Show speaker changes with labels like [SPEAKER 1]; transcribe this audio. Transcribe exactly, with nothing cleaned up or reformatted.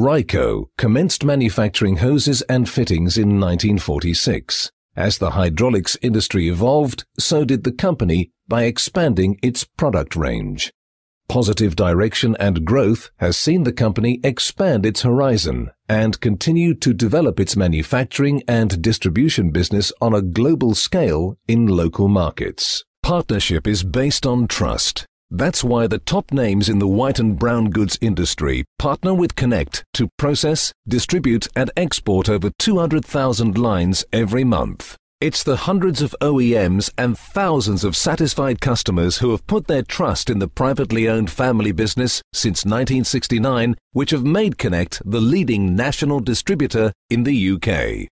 [SPEAKER 1] Ryco commenced manufacturing hoses and fittings in nineteen forty-six. As the hydraulics industry evolved, so did the company by expanding its product range. Positive direction and growth has seen the company expand its horizon and continue to develop its manufacturing and distribution business on a global scale in local markets. Partnership is based on trust. That's why the top names in the white and brown goods industry partner with Connect to process, distribute and export over two hundred thousand lines every month. It's the hundreds of O E Ms and thousands of satisfied customers who have put their trust in the privately owned family business since nineteen sixty-nine, which have made Connect the leading national distributor in the U K.